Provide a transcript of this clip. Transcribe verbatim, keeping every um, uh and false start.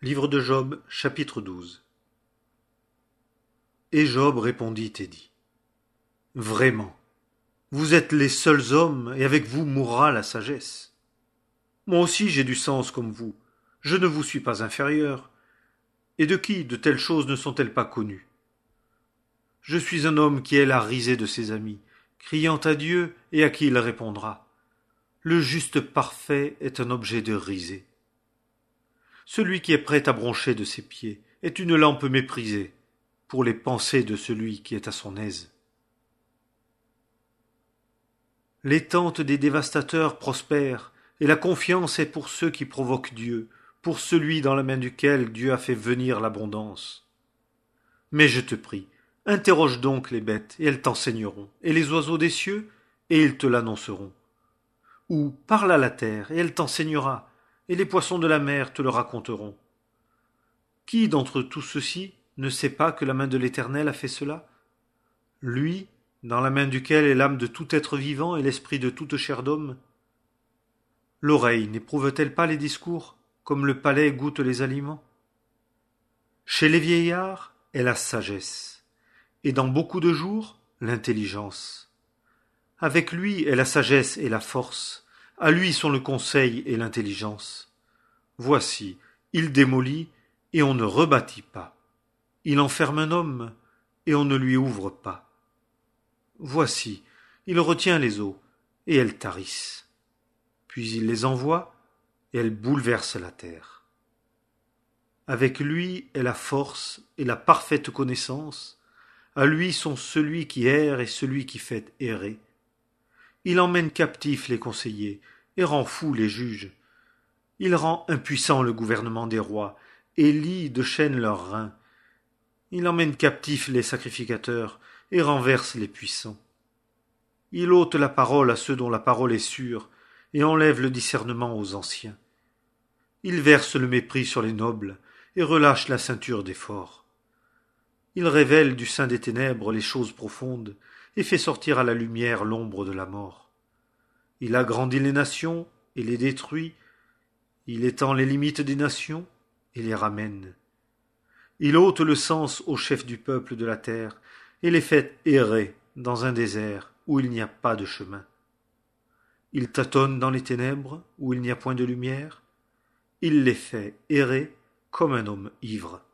Livre de Job, chapitre douze. Et Job répondit et dit: Vraiment, vous êtes les seuls hommes, et avec vous mourra la sagesse. Moi aussi j'ai du sens comme vous, je ne vous suis pas inférieur. Et de qui de telles choses ne sont-elles pas connues? Je suis un homme qui est la risée de ses amis, criant à Dieu et à qui il répondra. Le juste parfait est un objet de risée. Celui qui est prêt à broncher de ses pieds est une lampe méprisée pour les pensées de celui qui est à son aise. Les tentes des dévastateurs prospèrent, et la confiance est pour ceux qui provoquent Dieu, pour celui dans la main duquel Dieu a fait venir l'abondance. Mais je te prie, interroge donc les bêtes, et elles t'enseigneront, et les oiseaux des cieux, et ils te l'annonceront. Ou parle à la terre, et elle t'enseignera, et les poissons de la mer te le raconteront. Qui d'entre tous ceux-ci ne sait pas que la main de l'Éternel a fait cela? Lui, dans la main duquel est l'âme de tout être vivant et l'esprit de toute chair d'homme. L'oreille n'éprouve-t-elle pas les discours, comme le palais goûte les aliments? Chez les vieillards est la sagesse, et dans beaucoup de jours, l'intelligence. Avec lui est la sagesse et la force, à lui sont le conseil et l'intelligence. Voici, il démolit, et on ne rebâtit pas. Il enferme un homme, et on ne lui ouvre pas. Voici, il retient les eaux, et elles tarissent. Puis il les envoie, et elles bouleversent la terre. Avec lui est la force et la parfaite connaissance, à lui sont celui qui erre et celui qui fait errer. Il emmène captifs les conseillers, et rend fous les juges. Il rend impuissant le gouvernement des rois, et lie de chaînes leurs reins. Il emmène captifs les sacrificateurs, et renverse les puissants. Il ôte la parole à ceux dont la parole est sûre, et enlève le discernement aux anciens. Il verse le mépris sur les nobles, et relâche la ceinture des forts. Il révèle du sein des ténèbres les choses profondes, et fait sortir à la lumière l'ombre de la mort. Il agrandit les nations, et les détruit. Il étend les limites des nations, et les ramène. Il ôte le sens aux chefs du peuple de la terre, et les fait errer dans un désert où il n'y a pas de chemin. Il tâtonne dans les ténèbres où il n'y a point de lumière. Il les fait errer comme un homme ivre.